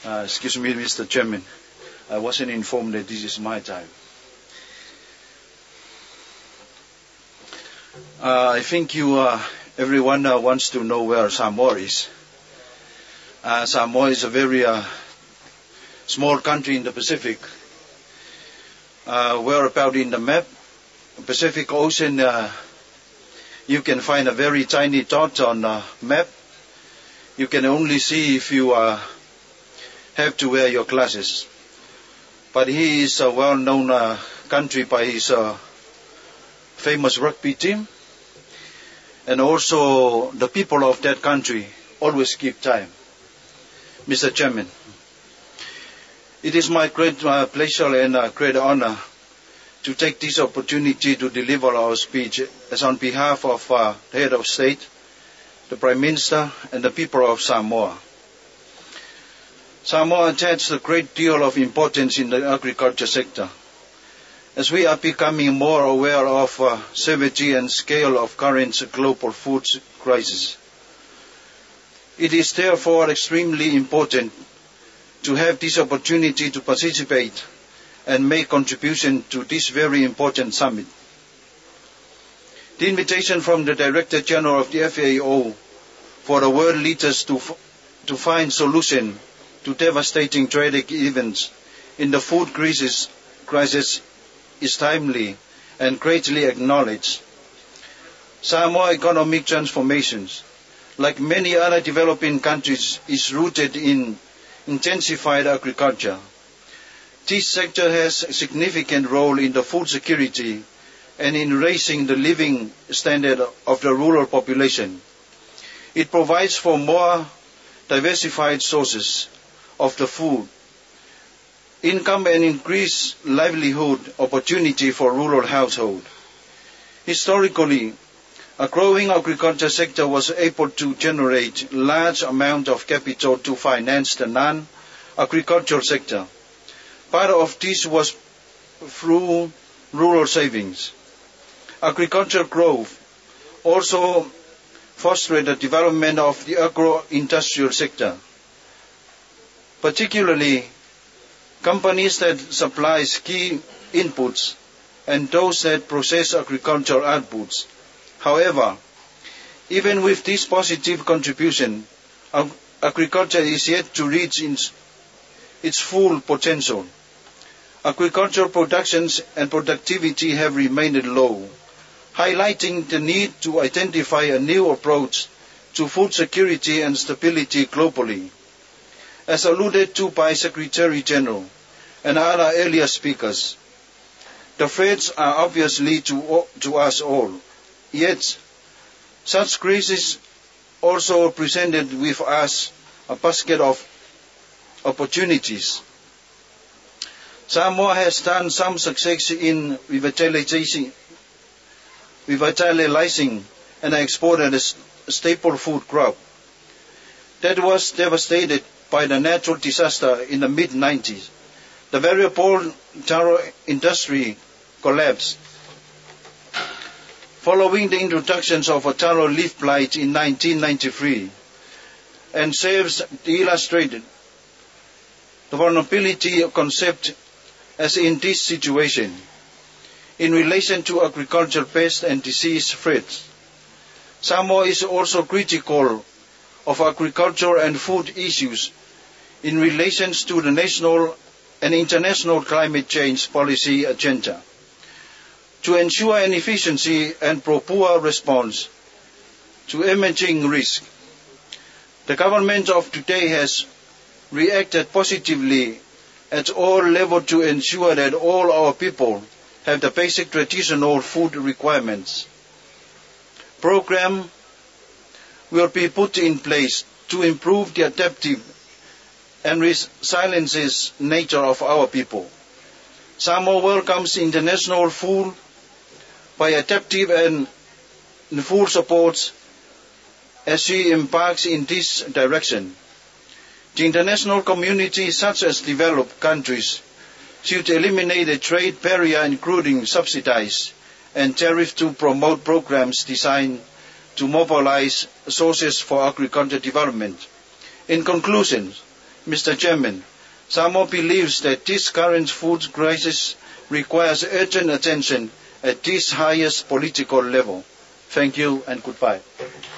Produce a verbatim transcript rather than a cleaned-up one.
Uh, excuse me, Mister Chairman. I wasn't informed that this is my time. Uh, I think you, uh, everyone uh, wants to know where Samoa is. Uh, Samoa is a very uh, small country in the Pacific. Uh, where about in the map, Pacific Ocean, uh, you can find a very tiny dot on the map. You can only see if you uh, have to wear your glasses. But he is a well-known uh, country by his uh, famous rugby team. And also the people of that country always keep time. Mister Chairman, it is my great uh, pleasure and uh, great honor to take this opportunity to deliver our speech as on behalf of uh, the head of state, the Prime Minister, and the people of Samoa. Samoa attaches a great deal of importance in the agriculture sector, as we are becoming more aware of uh, severity and scale of current global food crisis. It is therefore extremely important to have this opportunity to participate and make contribution to this very important summit. The invitation from the Director General of the F A O for the world leaders to, f- to find solution to devastating tragic events in the food crisis, crisis is timely and greatly acknowledged. Samoa economic transformations, like many other developing countries, is rooted in intensified agriculture. This sector has a significant role in the food security and in raising the living standard of the rural population. It provides for more diversified sources of the food, income and increased livelihood opportunity for rural households. Historically, a growing agriculture sector was able to generate large amount of capital to finance the non-agricultural sector. Part of this was through rural savings. Agricultural growth also fostered the development of the agro-industrial sector, particularly companies that supply key inputs and those that process agricultural outputs. However, even with this positive contribution, ag- agriculture is yet to reach its, its full potential. Agricultural productions and productivity have remained low, highlighting the need to identify a new approach to food security and stability globally. As alluded to by Secretary General and other earlier speakers, the threats are obviously to, to us all. Yet, such crises also presented with us a basket of opportunities. Samoa has done some success in revitalizing, revitalizing and exported a staple food crop that was devastated by the natural disaster in the mid nineties. The variable taro industry collapsed. Following the introductions of a taro leaf blight in nineteen ninety-three, and serves to illustrate the vulnerability concept as in this situation, in relation to agricultural pest and disease threats. Samoa is also critical of agriculture and food issues in relation to the national and international climate change policy agenda. To ensure an efficiency and proper response to emerging risk, the government of today has reacted positively at all levels to ensure that all our people have the basic traditional food requirements. Program will be put in place to improve the adaptive and resilient nature of our people. Samoa welcomes international food by adaptive and full support as she embarks in this direction. The international community, such as developed countries, should eliminate the trade barrier, including subsidies and tariffs, to promote programs designed to mobilize sources for agricultural development. In conclusion, Mister Chairman, Samoa believes that this current food crisis requires urgent attention at this highest political level. Thank you and goodbye.